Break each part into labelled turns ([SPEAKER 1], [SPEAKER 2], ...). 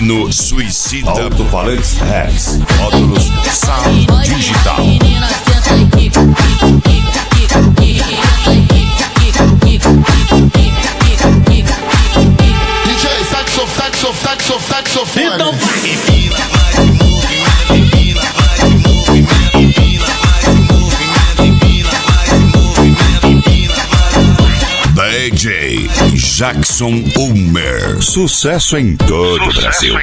[SPEAKER 1] Fiorino Suicida.
[SPEAKER 2] Alto-falantes Rex. Módulos Sound Digital.
[SPEAKER 3] DJ saxofone.
[SPEAKER 4] Então
[SPEAKER 1] DJ Jackson Ulmer.
[SPEAKER 2] Sucesso em todo o Brasil.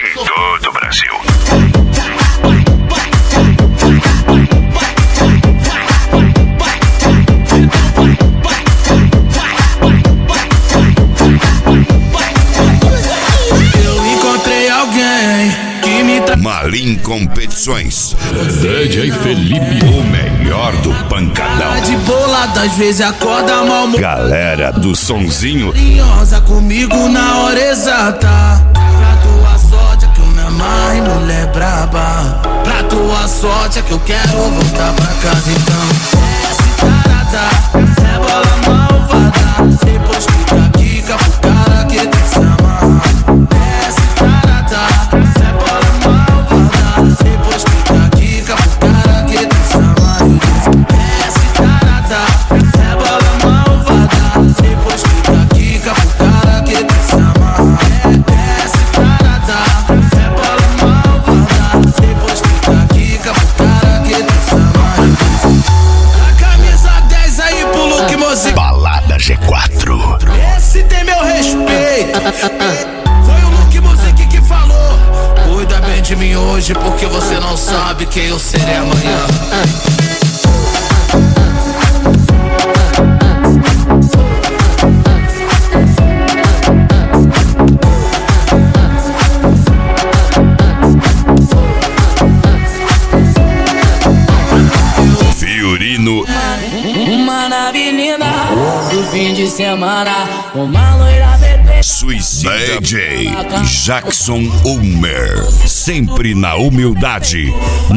[SPEAKER 4] eu encontrei alguém que me
[SPEAKER 1] Malim Competições.
[SPEAKER 2] DJ Felipe, o melhor do pancadão.
[SPEAKER 4] de bolada, às vezes acorda mal
[SPEAKER 2] Galera do sonzinho.
[SPEAKER 4] carinhosa comigo na hora exata. Pra tua sorte é que eu me amarro em mulher braba. Pra tua sorte é que eu quero voltar pra casa então. Esse tarada é bola malvada. Depois fica quica pro cara que te chama. Esse tarada é bola malvada. Depois fica quica pro cara que te chama. Esse tarada é bola malvada. Depois fica quica pro cara que te chama. Esse tarada é bola malvada. Depois fica quica pro cara que te chama. A camisa 10 aí pro Luke Mozinho.
[SPEAKER 2] Balada G4.
[SPEAKER 4] Esse tem meu respeito. Foi o Luke Music que falou. Cuida bem de mim hoje, porque você não sabe quem eu serei amanhã.
[SPEAKER 1] Fiorino
[SPEAKER 5] Uma nave linda do fim de semana, uma loira perfeita.
[SPEAKER 1] Suicida. DJ Jackson Ulmer. Sempre na humildade,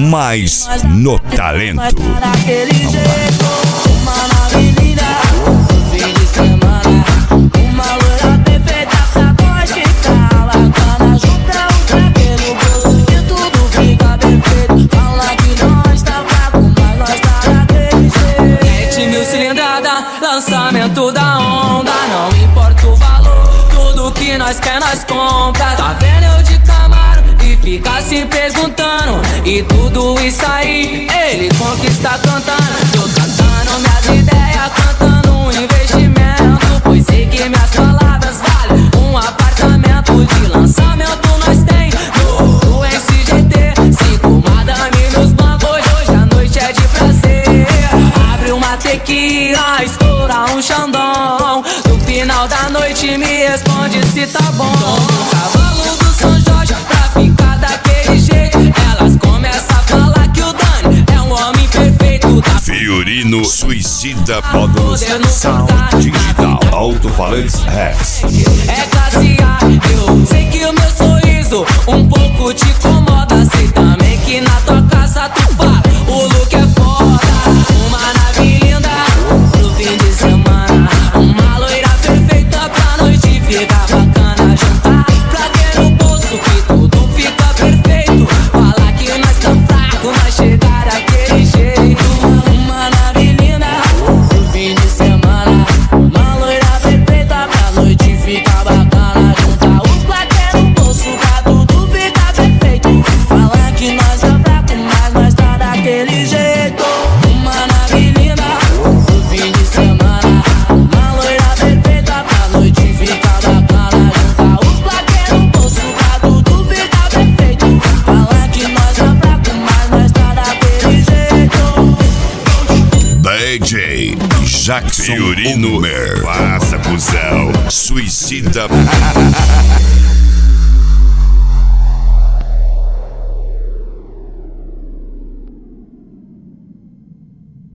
[SPEAKER 1] mas no talento.
[SPEAKER 5] Daquele jeito, uma nave linda do fim de semana, uma loira perfeita pra nós ficar bacana. Junta o craque no bolso que tudo fica perfeito. Fala que nós tá fraco, mas nós tá daquele jeito. 7 mil cilindrada, lançamento da onda. Não importa o valor, tudo que nós quer nós compra. Tá vendo eu de Camaro e fica se perguntando. E tudo isso aí, ele conquista cantando. Eu cantando minhas ideias, cantando um investimento. Pois sei que minhas palavras valem um apartamento. De lançamento nós tem no SGT. 5 madame nos bancos, hoje a noite é de prazer. Abre uma tequila, estoura um xandão. No final da noite me responde se tá bom. Cavalo do São Jorge pra ficar daquele jeito. Elas começam a falar que o Dani é um homem perfeito. Tá
[SPEAKER 1] Fiorino Suicida.
[SPEAKER 2] Módulos Sound Digital. Alto-falantes Rex.
[SPEAKER 5] é classe A. Eu sei que o meu sorriso um pouco te incomoda. Sei também que na tua casa tu fala o look é foda. Uma nave linda pro fim de semana, uma loira perfeita pra noite ficar bacana. Juntar pra ter no bolso que tudo fica perfeito. Falar que nós tá fraco, mas chegar daquele jeito. Uma nave linda pro fim de semana, uma loira perfeita pra noite ficar bacana. Juntar os plaquês no bolso pra tudo ficar perfeito. Falar que nós tá fraco, mas nós tá daquele jeito. Uma nave linda pro fim de semana, uma loira perfeita pra noite ficar bacana. Juntar os plaquês no bolso pra tudo ficar perfeito. Falar que nós tá fraco, mas nós tá daquele jeito.
[SPEAKER 1] DJ Jackson Ulmer.
[SPEAKER 2] Faça, cuzão.
[SPEAKER 1] Suicida.